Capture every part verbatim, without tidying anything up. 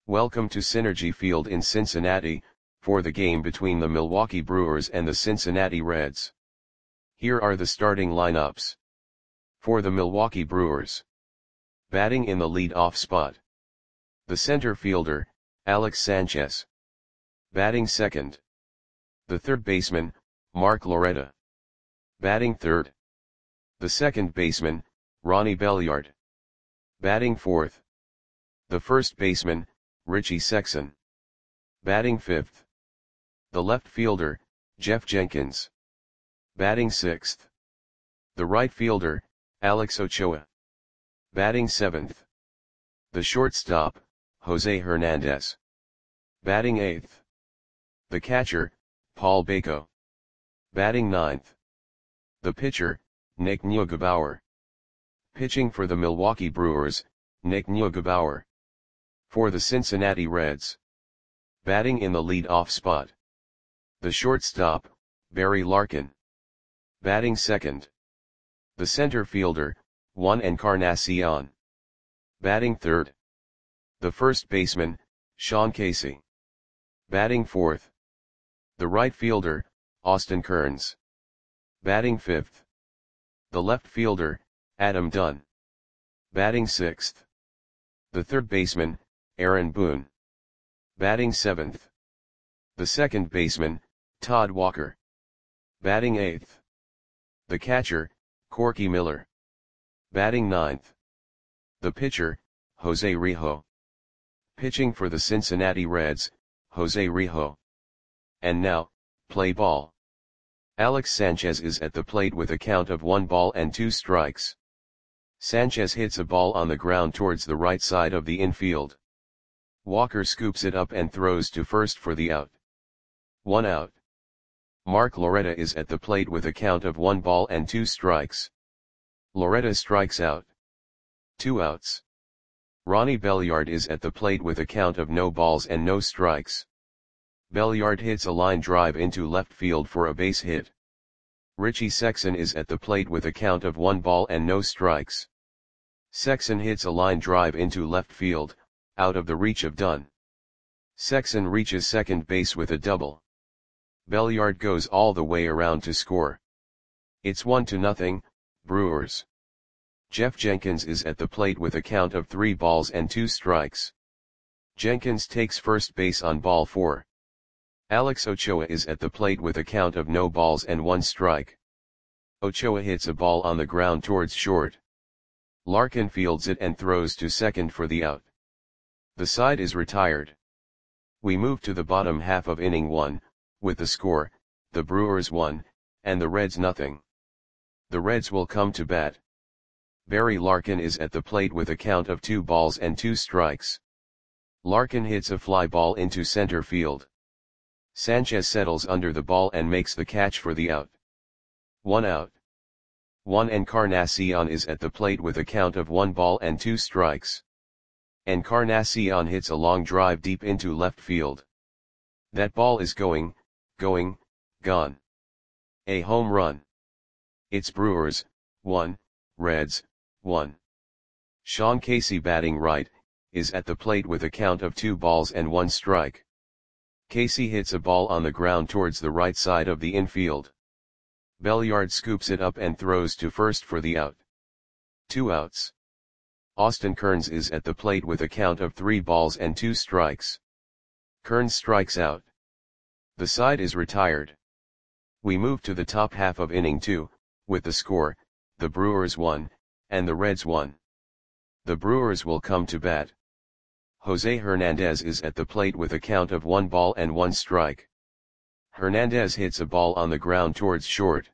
Welcome to Synergy Field in Cincinnati, for the game between the Milwaukee Brewers and the Cincinnati Reds. Here are the starting lineups. For the Milwaukee Brewers. Batting in the lead-off spot. The center fielder, Alex Sanchez. Batting second. The third baseman, Mark Loretta. Batting third. The second baseman, Ronnie Belliard. Batting fourth. The first baseman, Richie Sexson. Batting fifth. The left fielder, Jeff Jenkins. Batting sixth. The right fielder, Alex Ochoa. Batting seventh. The shortstop, Jose Hernandez. Batting eighth. The catcher, Paul Bako. Batting ninth. The pitcher, Nick Neugebauer. Pitching for the Milwaukee Brewers, Nick Neugebauer. For the Cincinnati Reds. Batting in the lead-off spot. The shortstop, Barry Larkin. Batting second. The center fielder, Juan Encarnacion. Batting third. The first baseman, Sean Casey. Batting fourth. The right fielder, Austin Kearns. Batting fifth. The left fielder, Adam Dunn. Batting sixth. The third baseman, Aaron Boone. Batting seventh. The second baseman, Todd Walker. Batting eighth. The catcher, Corky Miller. Batting ninth. The pitcher, Jose Rijo. Pitching for the Cincinnati Reds, Jose Rijo. And now, play ball. Alex Sanchez is at the plate with a count of one ball and two strikes. Sanchez hits a ball on the ground towards the right side of the infield. Walker scoops it up and throws to first for the out. One out. Mark Loretta is at the plate with a count of one ball and two strikes. Loretta strikes out. Two outs. Ronnie Belliard is at the plate with a count of no balls and no strikes. Belliard hits a line drive into left field for a base hit. Richie Sexson is at the plate with a count of one ball and no strikes. Sexson hits a line drive into left field, out of the reach of Dunn. Sexson reaches second base with a double. Belliard goes all the way around to score. It's one to nothing, Brewers. Jeff Jenkins is at the plate with a count of three balls and two strikes. Jenkins takes first base on ball four. Alex Ochoa is at the plate with a count of no balls and one strike. Ochoa hits a ball on the ground towards short. Larkin fields it and throws to second for the out. The side is retired. We move to the bottom half of inning one, with the score, the Brewers one, and the Reds nothing. The Reds will come to bat. Barry Larkin is at the plate with a count of two balls and two strikes. Larkin hits a fly ball into center field. Sanchez settles under the ball and makes the catch for the out. One out. Juan Encarnacion is at the plate with a count of one ball and two strikes. Encarnacion hits a long drive deep into left field. That ball is going, going, gone. A home run. It's Brewers, one, Reds, one. Sean Casey batting right, is at the plate with a count of two balls and one strike. Casey hits a ball on the ground towards the right side of the infield. Belliard scoops it up and throws to first for the out. Two outs. Austin Kearns is at the plate with a count of three balls and two strikes. Kearns strikes out. The side is retired. We move to the top half of inning two, with the score, the Brewers one, and the Reds one. The Brewers will come to bat. Jose Hernandez is at the plate with a count of one ball and one strike. Hernandez hits a ball on the ground towards short.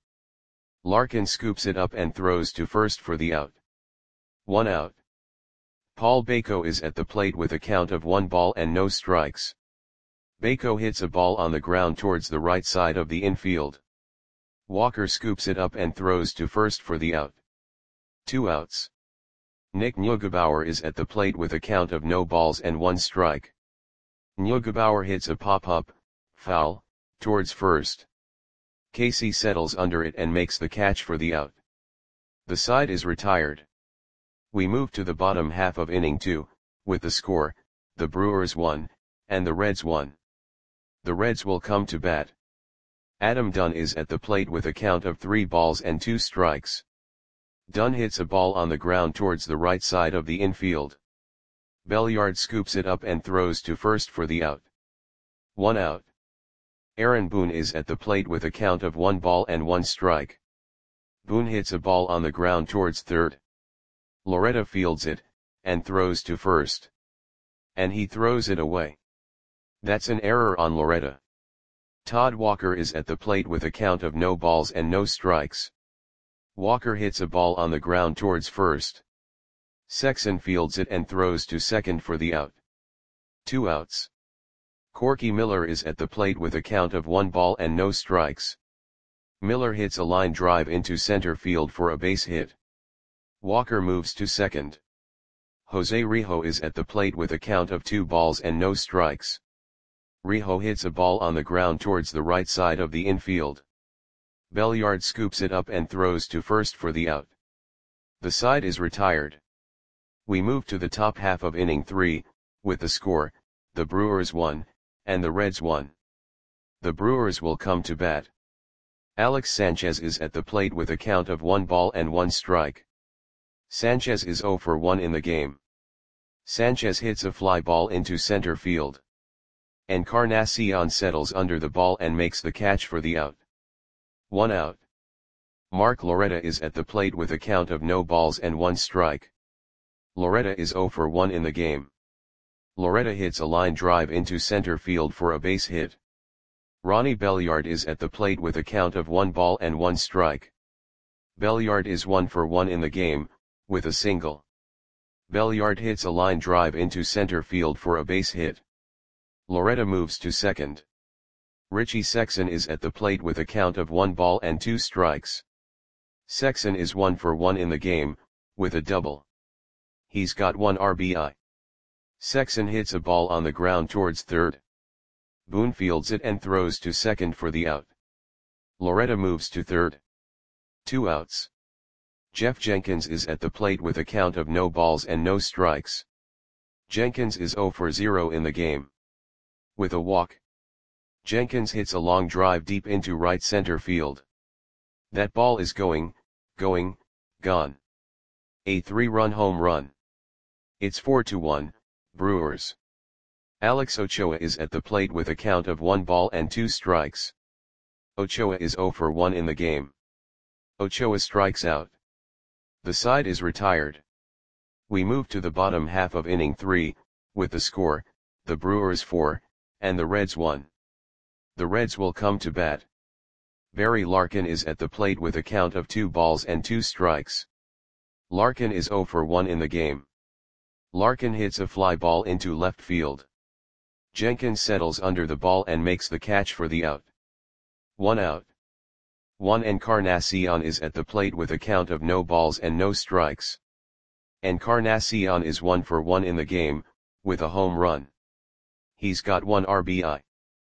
Larkin scoops it up and throws to first for the out. One out. Paul Bako is at the plate with a count of one ball and no strikes. Bako hits a ball on the ground towards the right side of the infield. Walker scoops it up and throws to first for the out. Two outs. Nick Neugebauer is at the plate with a count of no balls and one strike. Neugebauer hits a pop-up, foul, towards first. Casey settles under it and makes the catch for the out. The side is retired. We move to the bottom half of inning two, with the score, the Brewers one, and the Reds one. The Reds will come to bat. Adam Dunn is at the plate with a count of three balls and two strikes. Dunn hits a ball on the ground towards the right side of the infield. Belliard scoops it up and throws to first for the out. One out. Aaron Boone is at the plate with a count of one ball and one strike. Boone hits a ball on the ground towards third. Loretta fields it, and throws to first. And he throws it away. That's an error on Loretta. Todd Walker is at the plate with a count of no balls and no strikes. Walker hits a ball on the ground towards first. Sexson fields it and throws to second for the out. Two outs. Corky Miller is at the plate with a count of one ball and no strikes. Miller hits a line drive into center field for a base hit. Walker moves to second. Jose Rijo is at the plate with a count of two balls and no strikes. Rijo hits a ball on the ground towards the right side of the infield. Belliard scoops it up and throws to first for the out. The side is retired. We move to the top half of inning three, with the score, the Brewers one, and the Reds one. The Brewers will come to bat. Alex Sanchez is at the plate with a count of one ball and one strike. Sanchez is zero for one in the game. Sanchez hits a fly ball into center field. Encarnacion settles under the ball and makes the catch for the out. One out. Mark Loretta is at the plate with a count of no balls and one strike. Loretta is zero for one in the game. Loretta hits a line drive into center field for a base hit. Ronnie Belliard is at the plate with a count of one ball and one strike. Belliard is one for one in the game, with a single. Belliard hits a line drive into center field for a base hit. Loretta moves to second. Richie Sexson is at the plate with a count of one ball and two strikes. Sexson is one for one in the game, with a double. He's got one R B I. Sexson hits a ball on the ground towards third. Boone fields it and throws to second for the out. Loretta moves to third. Two outs. Jeff Jenkins is at the plate with a count of no balls and no strikes. Jenkins is zero for zero in the game. With a walk. Jenkins hits a long drive deep into right center field. That ball is going, going, gone. A three-run home run. It's four to one, Brewers. Alex Ochoa is at the plate with a count of one ball and two strikes. Ochoa is zero for one in the game. Ochoa strikes out. The side is retired. We move to the bottom half of inning three, with the score, the Brewers four, and the Reds one. The Reds will come to bat. Barry Larkin is at the plate with a count of two balls and two strikes. Larkin is zero for one in the game. Larkin hits a fly ball into left field. Jenkins settles under the ball and makes the catch for the out. One out. Juan Encarnacion is at the plate with a count of no balls and no strikes. Encarnacion is one for one in the game, with a home run. He's got one R B I.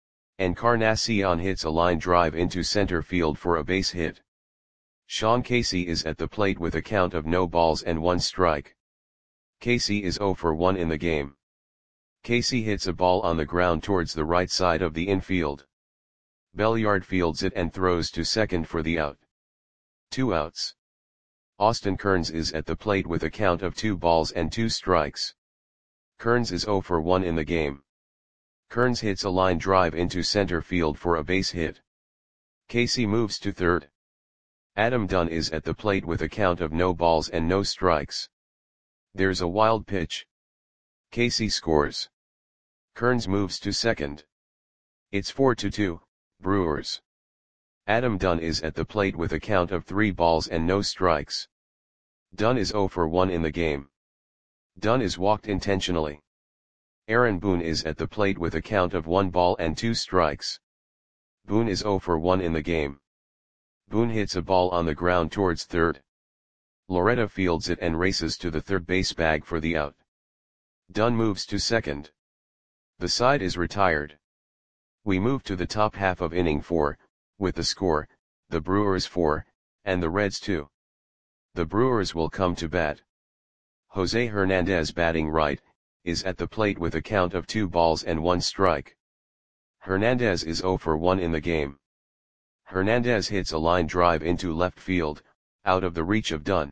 Encarnacion hits a line drive into center field for a base hit. Sean Casey is at the plate with a count of no balls and one strike. Casey is zero for one in the game. Casey hits a ball on the ground towards the right side of the infield. Belliard fields it and throws to second for the out. Two outs. Austin Kearns is at the plate with a count of two balls and two strikes. Kearns is zero for one in the game. Kearns hits a line drive into center field for a base hit. Casey moves to third. Adam Dunn is at the plate with a count of no balls and no strikes. There's a wild pitch. Casey scores. Kearns moves to second. It's four to two, Brewers. Adam Dunn is at the plate with a count of three balls and no strikes. Dunn is zero for one in the game. Dunn is walked intentionally. Aaron Boone is at the plate with a count of one ball and two strikes. Boone is zero for one in the game. Boone hits a ball on the ground towards third. Loretta fields it and races to the third base bag for the out. Dunn moves to second. The side is retired. We move to the top half of inning four, with the score, the Brewers four, and the Reds two. The Brewers will come to bat. Jose Hernandez batting right, is at the plate with a count of two balls and one strike. Hernandez is zero for one in the game. Hernandez hits a line drive into left field, out of the reach of Dunn.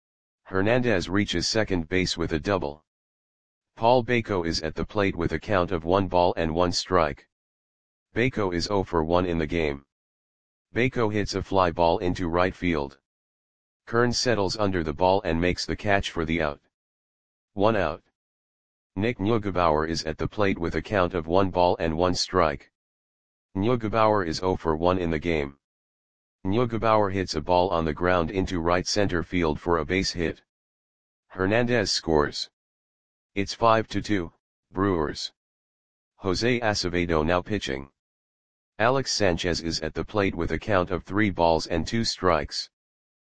Hernandez reaches second base with a double. Paul Baco is at the plate with a count of one ball and one strike. Baco is zero for one in the game. Baco hits a fly ball into right field. Kearns settles under the ball and makes the catch for the out. One out. Nick Neugebauer is at the plate with a count of one ball and one strike. Neugebauer is zero for one in the game. Neugebauer hits a ball on the ground into right center field for a base hit. Hernandez scores. It's five to two, Brewers. Jose Acevedo now pitching. Alex Sanchez is at the plate with a count of three balls and two strikes.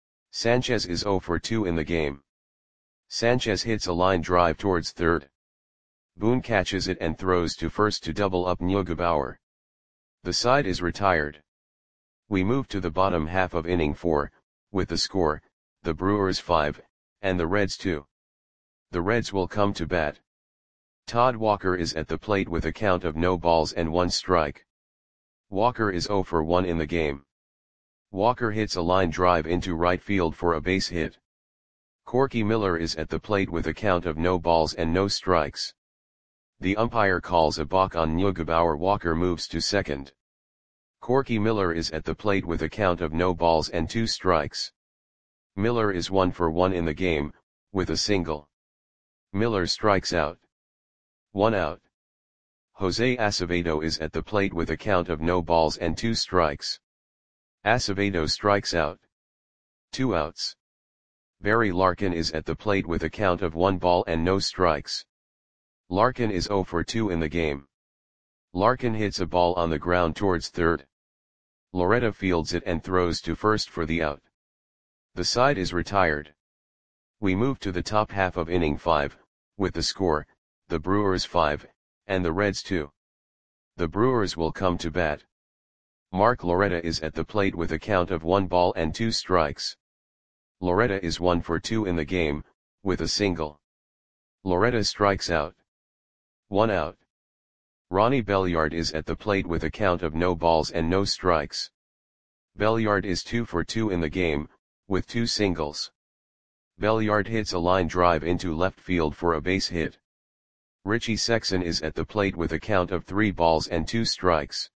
Sanchez is zero for two in the game. Sanchez hits a line drive towards third. Boone catches it and throws to first to double up Neugebauer. The side is retired. We move to the bottom half of inning four, with the score, the Brewers five, and the Reds two. The Reds will come to bat. Todd Walker is at the plate with a count of no balls and one strike. Walker is zero for one in the game. Walker hits a line drive into right field for a base hit. Corky Miller is at the plate with a count of no balls and no strikes. The umpire calls a balk on Neugebauer. Walker moves to second. Corky Miller is at the plate with a count of no balls and two strikes. Miller is one for one in the game, with a single. Miller strikes out. One out. Jose Acevedo is at the plate with a count of no balls and two strikes. Acevedo strikes out. Two outs. Barry Larkin is at the plate with a count of one ball and no strikes. Larkin is zero for two in the game. Larkin hits a ball on the ground towards third. Loretta fields it and throws to first for the out. The side is retired. We move to the top half of inning five, with the score, the Brewers five, and the Reds two. The Brewers will come to bat. Mark Loretta is at the plate with a count of one ball and two strikes. Loretta is one for two in the game, with a single. Loretta strikes out. One out. Ronnie Belliard is at the plate with a count of no balls and no strikes. Belliard is two for two in the game, with two singles. Belliard hits a line drive into left field for a base hit. Richie Sexson is at the plate with a count of three balls and two strikes.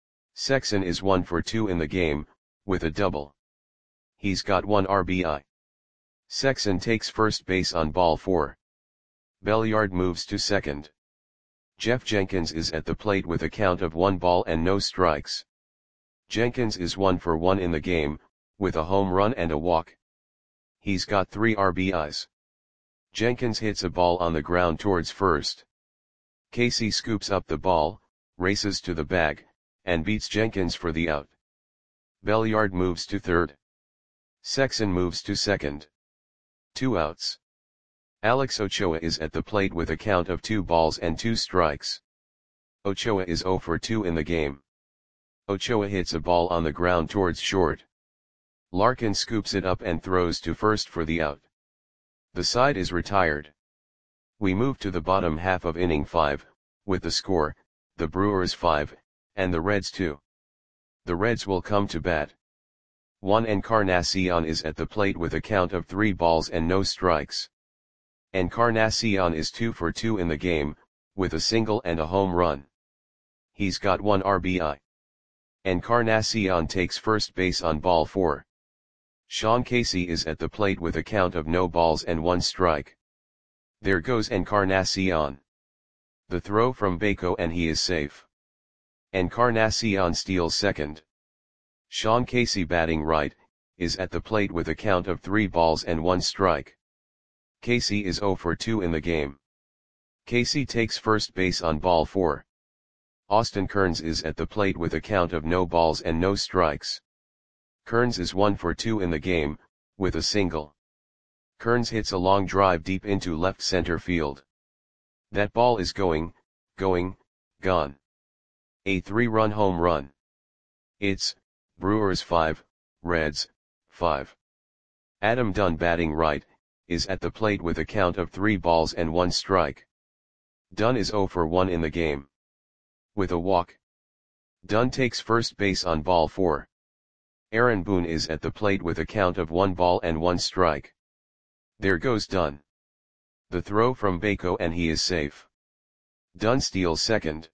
Sexson is one for two in the game, with a double. He's got one R B I. Sexson takes first base on ball four. Belliard moves to second. Jeff Jenkins is at the plate with a count of one ball and no strikes. Jenkins is one for one in the game, with a home run and a walk. He's got three R B Is. Jenkins hits a ball on the ground towards first. Casey scoops up the ball, races to the bag, and beats Jenkins for the out. Belliard moves to third. Sexson moves to second. Two outs. Alex Ochoa is at the plate with a count of two balls and two strikes. Ochoa is zero for two in the game. Ochoa hits a ball on the ground towards short. Larkin scoops it up and throws to first for the out. The side is retired. We move to the bottom half of inning five, with the score, the Brewers five, and the Reds two. The Reds will come to bat. Juan Encarnacion is at the plate with a count of three balls and no strikes. Encarnacion is two for two in the game, with a single and a home run. He's got one R B I. Encarnacion takes first base on ball four. Sean Casey is at the plate with a count of no balls and one strike. There goes Encarnacion. The throw from Baco and he is safe. Encarnacion steals second. Sean Casey, batting right, is at the plate with a count of three balls and one strike. Casey is zero for two in the game. Casey takes first base on ball four. Austin Kearns is at the plate with a count of no balls and no strikes. Kearns is one for two in the game, with a single. Kearns hits a long drive deep into left center field. That ball is going, going, gone. A three-run home run. It's Brewers five, Reds five. Adam Dunn, batting right, is at the plate with a count of three balls and one strike. Dunn is zero for one in the game. With a walk. Dunn takes first base on ball four. Aaron Boone is at the plate with a count of one ball and one strike. There goes Dunn. The throw from Bako and he is safe. Dunn steals second.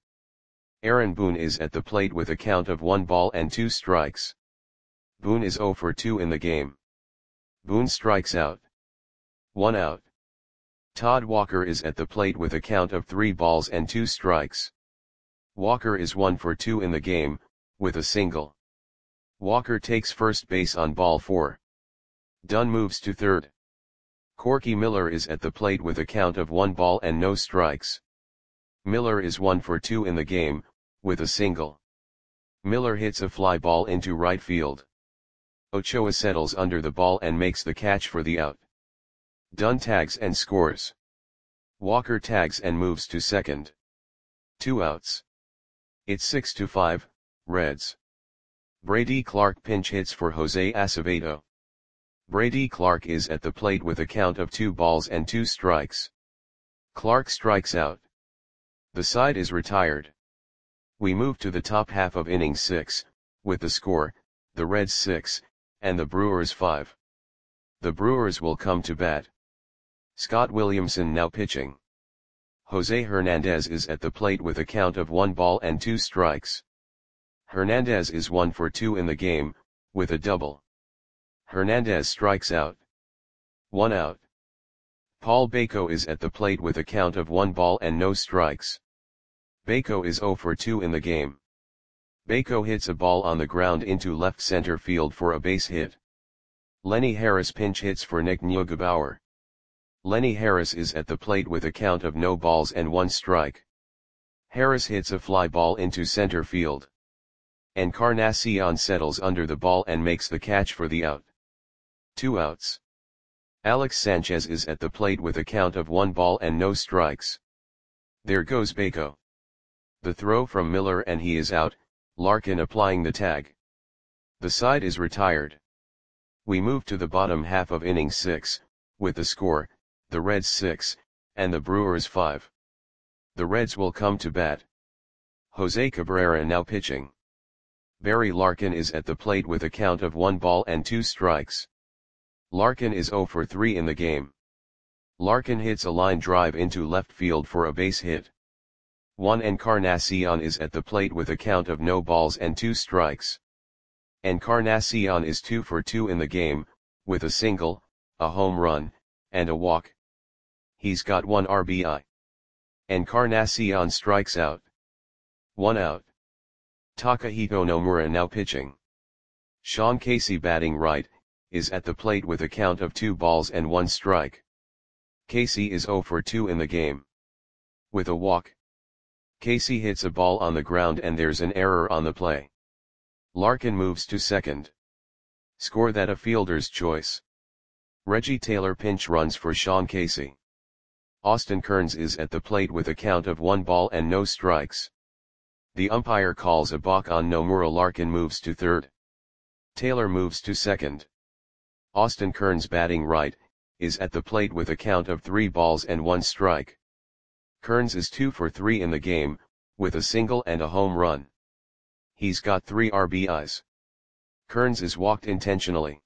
Aaron Boone is at the plate with a count of one ball and two strikes. Boone is zero for two in the game. Boone strikes out. One out. Todd Walker is at the plate with a count of three balls and two strikes. Walker is one for two in the game, with a single. Walker takes first base on ball four. Dunn moves to third. Corky Miller is at the plate with a count of one ball and no strikes. Miller is one for two in the game, with a single. Miller hits a fly ball into right field. Ochoa settles under the ball and makes the catch for the out. Dunn tags and scores. Walker tags and moves to second. Two outs. It's six to five, Reds. Brady Clark pinch hits for Jose Acevedo. Brady Clark is at the plate with a count of two balls and two strikes. Clark strikes out. The side is retired. We move to the top half of inning six, with the score, the Reds six, and the Brewers five. The Brewers will come to bat. Scott Williamson now pitching. Jose Hernandez is at the plate with a count of one ball and two strikes. Hernandez is one for two in the game, with a double. Hernandez strikes out. One out. Paul Bako is at the plate with a count of one ball and no strikes. Bako is zero for two in the game. Bako hits a ball on the ground into left center field for a base hit. Lenny Harris pinch hits for Nick Neugebauer. Lenny Harris is at the plate with a count of no balls and one strike. Harris hits a fly ball into center field. Encarnacion settles under the ball and makes the catch for the out. Two outs. Alex Sanchez is at the plate with a count of one ball and no strikes. There goes Bako. The throw from Miller and he is out, Larkin applying the tag. The side is retired. We move to the bottom half of inning six, with the score, the Reds six, and the Brewers five. The Reds will come to bat. Jose Cabrera now pitching. Barry Larkin is at the plate with a count of one ball and two strikes. Larkin is zero for three in the game. Larkin hits a line drive into left field for a base hit. Juan Encarnacion is at the plate with a count of no balls and two strikes. Encarnacion is two for two in the game, with a single, a home run, and a walk. He's got one R B I. Encarnacion strikes out. One out. Takahiko Nomura now pitching. Sean Casey batting right, is at the plate with a count of two balls and one strike. Casey is zero for two in the game. With a walk. Casey hits a ball on the ground and there's an error on the play. Larkin moves to second. Score that a fielder's choice. Reggie Taylor pinch runs for Sean Casey. Austin Kearns is at the plate with a count of one ball and no strikes. The umpire calls a balk on Nomura. Larkin moves to third. Taylor moves to second. Austin Kearns batting right, is at the plate with a count of three balls and one strike. Kearns is two for three in the game, with a single and a home run. He's got three R B Is. Kearns is walked intentionally.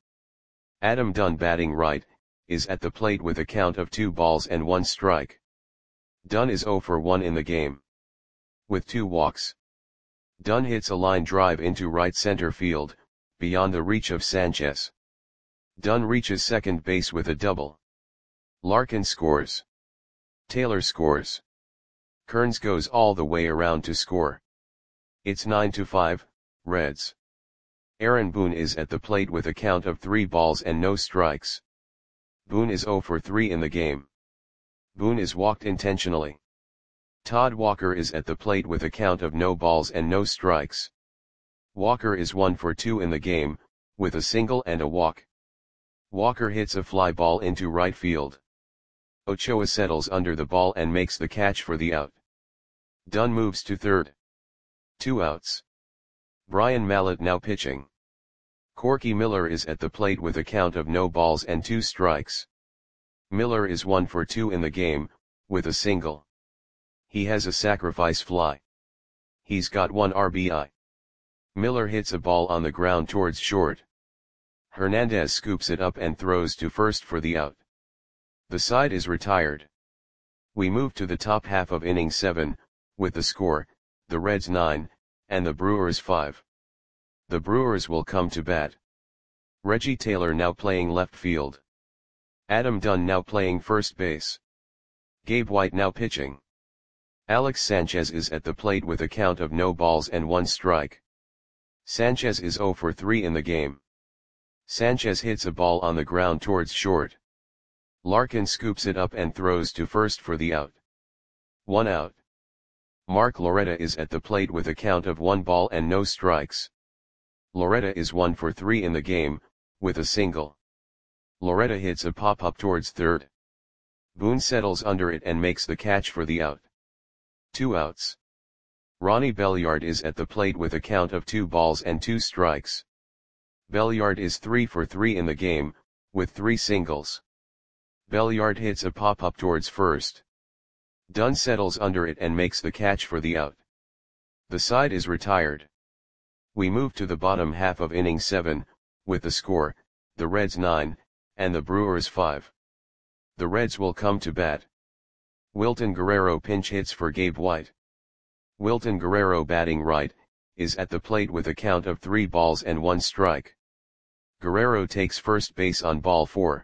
Adam Dunn batting right, is at the plate with a count of two balls and one strike. Dunn is zero for one in the game. With two walks. Dunn hits a line drive into right center field, beyond the reach of Sanchez. Dunn reaches second base with a double. Larkin scores. Taylor scores. Kearns goes all the way around to score. It's nine to five, Reds. Aaron Boone is at the plate with a count of three balls and no strikes. Boone is zero for three in the game. Boone is walked intentionally. Todd Walker is at the plate with a count of no balls and no strikes. Walker is one for two in the game, with a single and a walk. Walker hits a fly ball into right field. Ochoa settles under the ball and makes the catch for the out. Dunn moves to third. Two outs. Brian Mallett now pitching. Corky Miller is at the plate with a count of no balls and two strikes. Miller is one for two in the game, with a single. He has a sacrifice fly. He's got one R B I. Miller hits a ball on the ground towards short. Hernandez scoops it up and throws to first for the out. The side is retired. We move to the top half of inning seven, with the score, the Reds nine, and the Brewers five. The Brewers will come to bat. Reggie Taylor now playing left field. Adam Dunn now playing first base. Gabe White now pitching. Alex Sanchez is at the plate with a count of no balls and one strike. Sanchez is zero for three in the game. Sanchez hits a ball on the ground towards short. Larkin scoops it up and throws to first for the out. One out. Mark Loretta is at the plate with a count of one ball and no strikes. Loretta is one for three in the game, with a single. Loretta hits a pop-up towards third. Boone settles under it and makes the catch for the out. Two outs. Ronnie Belliard is at the plate with a count of two balls and two strikes. Belliard is three for three in the game, with three singles. Belliard hits a pop-up towards first. Dunn settles under it and makes the catch for the out. The side is retired. We move to the bottom half of inning seven, with the score, the Reds nine, and the Brewers five. The Reds will come to bat. Wilton Guerrero pinch hits for Gabe White. Wilton Guerrero batting right, is at the plate with a count of three balls and one strike. Guerrero takes first base on ball four.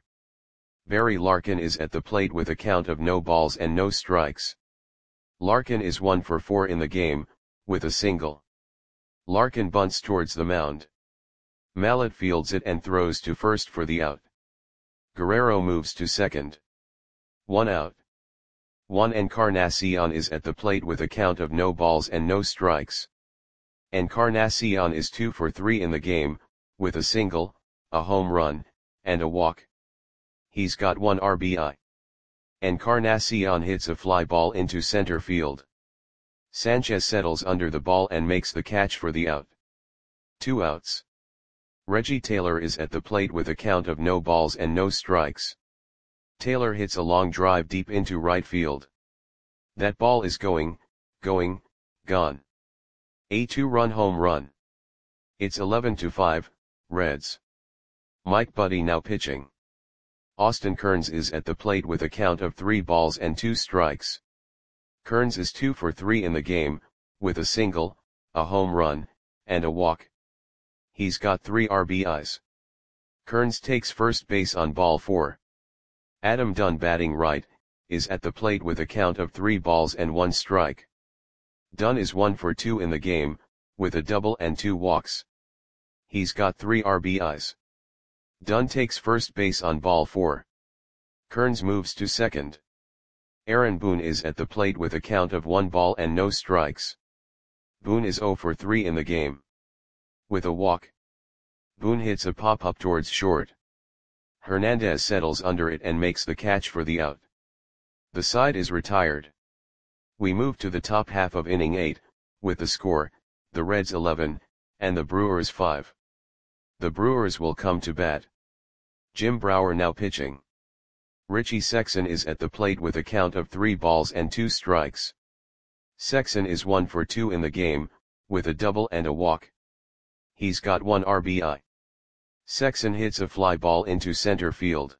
Barry Larkin is at the plate with a count of no balls and no strikes. Larkin is one for four in the game, with a single. Larkin bunts towards the mound. Mallett fields it and throws to first for the out. Guerrero moves to second. One out. Juan Encarnacion is at the plate with a count of no balls and no strikes. Encarnacion is two for three in the game, with a single, a home run, and a walk. He's got one R B I. Encarnacion hits a fly ball into center field. Sanchez settles under the ball and makes the catch for the out. Two outs. Reggie Taylor is at the plate with a count of no balls and no strikes. Taylor hits a long drive deep into right field. That ball is going, going, gone. A two-run home run. It's eleven to five, Reds. Mike Buddy now pitching. Austin Kearns is at the plate with a count of three balls and two strikes. Kearns is two for three in the game, with a single, a home run, and a walk. He's got three R B Is. Kearns takes first base on ball four. Adam Dunn batting right, is at the plate with a count of three balls and one strike. Dunn is one for two in the game, with a double and two walks. He's got three R B Is. Dunn takes first base on ball four. Kearns moves to second. Aaron Boone is at the plate with a count of one ball and no strikes. Boone is zero for three in the game. With a walk. Boone hits a pop-up towards short. Hernandez settles under it and makes the catch for the out. The side is retired. We move to the top half of inning eight, with the score, the Reds eleven, and the Brewers five. The Brewers will come to bat. Jim Brower now pitching. Richie Sexson is at the plate with a count of three balls and two strikes. Sexson is one for two in the game, with a double and a walk. He's got one R B I. Sexson hits a fly ball into center field.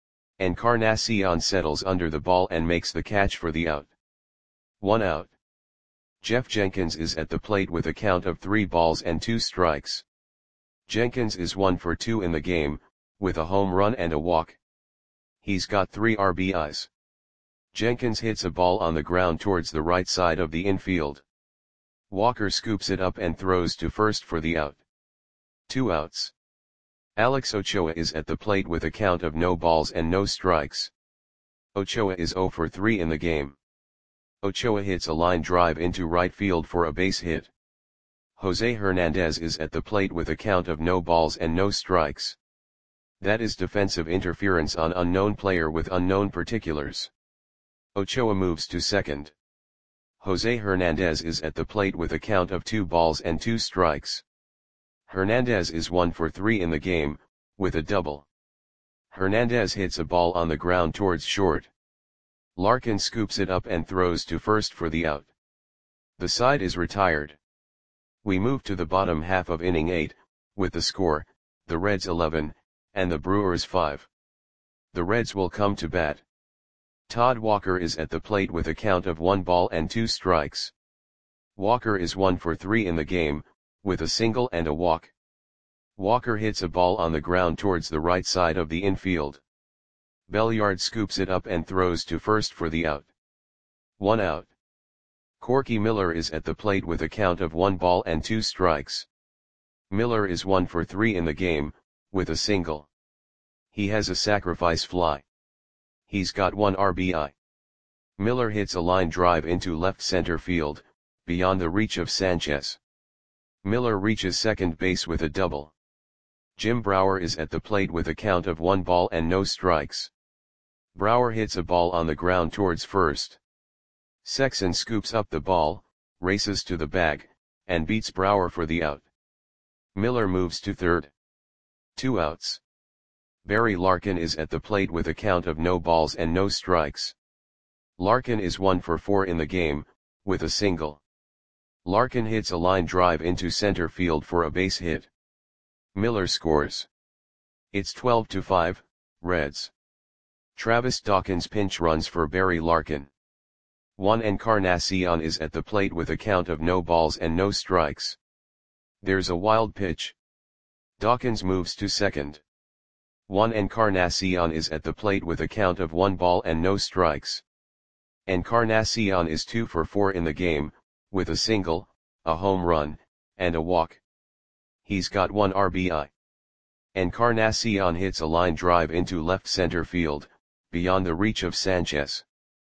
Encarnacion settles under the ball and makes the catch for the out. One out. Jeff Jenkins is at the plate with a count of three balls and two strikes. Jenkins is one for two in the game, with a home run and a walk. He's got three R B Is. Jenkins hits a ball on the ground towards the right side of the infield. Walker scoops it up and throws to first for the out. Two outs. Alex Ochoa is at the plate with a count of no balls and no strikes. Ochoa is zero for three in the game. Ochoa hits a line drive into right field for a base hit. Jose Hernandez is at the plate with a count of no balls and no strikes. That is defensive interference on unknown player with unknown particulars. Ochoa moves to second. Jose Hernandez is at the plate with a count of two balls and two strikes. Hernandez is one for three in the game, with a double. Hernandez hits a ball on the ground towards short. Larkin scoops it up and throws to first for the out. The side is retired. We move to the bottom half of inning eight, with the score, the Reds eleven, and the Brewers five. The Reds will come to bat. Todd Walker is at the plate with a count of one ball and two strikes. Walker is one for three in the game, with a single and a walk. Walker hits a ball on the ground towards the right side of the infield. Belliard scoops it up and throws to first for the out. One out. Corky Miller is at the plate with a count of one ball and two strikes. Miller is one for three in the game, with a single. He has a sacrifice fly. He's got one R B I. Miller hits a line drive into left center field, beyond the reach of Sanchez. Miller reaches second base with a double. Jim Brower is at the plate with a count of one ball and no strikes. Brower hits a ball on the ground towards first. Sexson scoops up the ball, races to the bag, and beats Brower for the out. Miller moves to third. Two outs. Barry Larkin is at the plate with a count of no balls and no strikes. Larkin is one for four in the game, with a single. Larkin hits a line drive into center field for a base hit. Miller scores. It's twelve to five, Reds. Travis Dawkins pinch runs for Barry Larkin. Juan Encarnacion is at the plate with a count of no balls and no strikes. There's a wild pitch. Dawkins moves to second. Juan Encarnacion is at the plate with a count of one ball and no strikes. Encarnacion is two for four in the game, with a single, a home run, and a walk. He's got one R B I. Encarnacion hits a line drive into left center field, beyond the reach of Sanchez.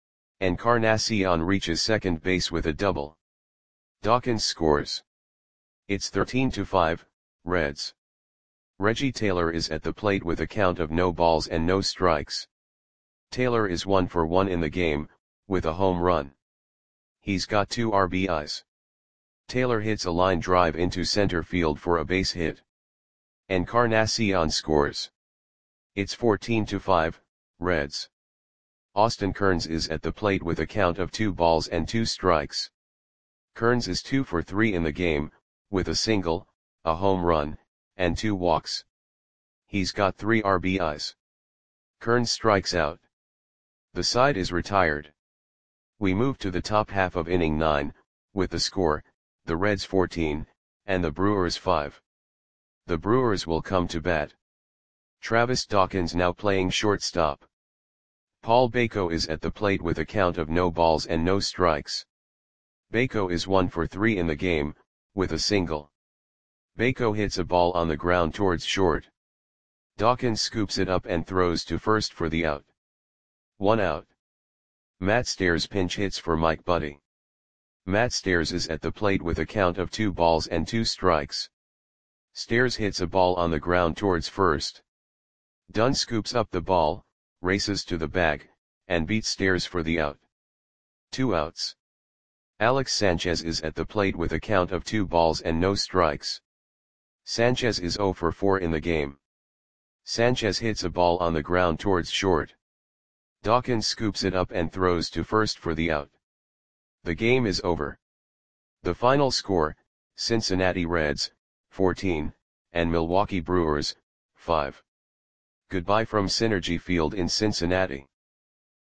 Encarnacion reaches second base with a double. Dawkins scores. It's thirteen to five, Reds. Reggie Taylor is at the plate with a count of no balls and no strikes. Taylor is one for one in the game, with a home run. He's got two R B Is. Taylor hits a line drive into center field for a base hit. Encarnacion scores. It's fourteen to five, Reds. Austin Kearns is at the plate with a count of two balls and two strikes. Kearns is two for three in the game, with a single, a home run, and two walks. He's got three R B Is. Kearns strikes out. The side is retired. We move to the top half of inning nine, with the score, the Reds fourteen, and the Brewers five. The Brewers will come to bat. Travis Dawkins now playing shortstop. Paul Bako is at the plate with a count of no balls and no strikes. Bako is one for three in the game, with a single. Bako hits a ball on the ground towards short. Dawkins scoops it up and throws to first for the out. One out. Matt Stairs pinch hits for Mike Buddie. Matt Stairs is at the plate with a count of two balls and two strikes. Stairs hits a ball on the ground towards first. Dunn scoops up the ball, races to the bag, and beats Stairs for the out. Two outs. Alex Sanchez is at the plate with a count of two balls and no strikes. Sanchez is zero for four in the game. Sanchez hits a ball on the ground towards short. Dawkins scoops it up and throws to first for the out. The game is over. The final score, Cincinnati Reds, fourteen, and Milwaukee Brewers, five. Goodbye from Synergy Field in Cincinnati.